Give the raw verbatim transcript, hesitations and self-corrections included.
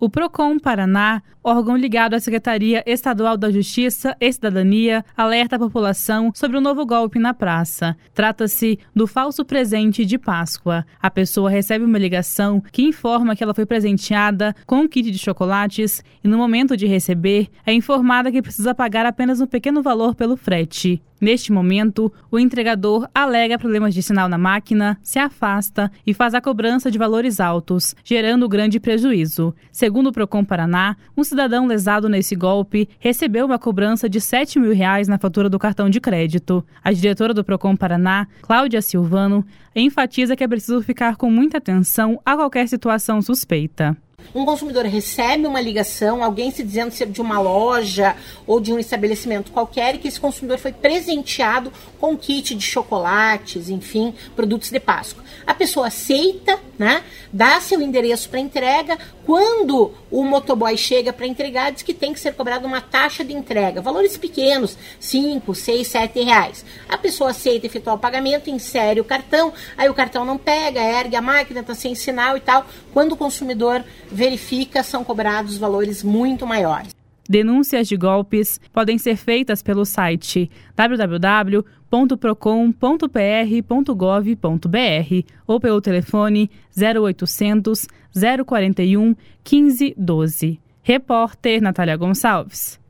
O Procon Paraná, órgão ligado à Secretaria Estadual da Justiça e Cidadania, alerta a população sobre o novo golpe na praça. Trata-se do falso presente de Páscoa. A pessoa recebe uma ligação que informa que ela foi presenteada com um kit de chocolates e, no momento de receber, é informada que precisa pagar apenas um pequeno valor pelo frete. Neste momento, o entregador alega problemas de sinal na máquina, se afasta e faz a cobrança de valores altos, gerando grande prejuízo. Segundo o Procon Paraná, um cidadão lesado nesse golpe recebeu uma cobrança de sete mil reais na fatura do cartão de crédito. A diretora do Procon Paraná, Cláudia Silvano, enfatiza que é preciso ficar com muita atenção a qualquer situação suspeita. Um consumidor recebe uma ligação, alguém se dizendo ser de uma loja ou de um estabelecimento qualquer, e que esse consumidor foi presenteado com um kit de chocolates, enfim, produtos de Páscoa. A pessoa aceita, né, dá seu endereço para entrega. Quando o motoboy chega para entregar, diz que tem que ser cobrada uma taxa de entrega, valores pequenos, cinco, seis, sete reais. A pessoa aceita efetuar o pagamento, insere o cartão, aí o cartão não pega, ergue a máquina, está sem sinal e tal. Quando o consumidor verifica, são cobrados valores muito maiores. Denúncias de golpes podem ser feitas pelo site w w w ponto procon ponto p r ponto gov ponto b r ou pelo telefone zero oitocentos, zero quarenta e um, quinze, doze. Repórter Natália Gonçalves.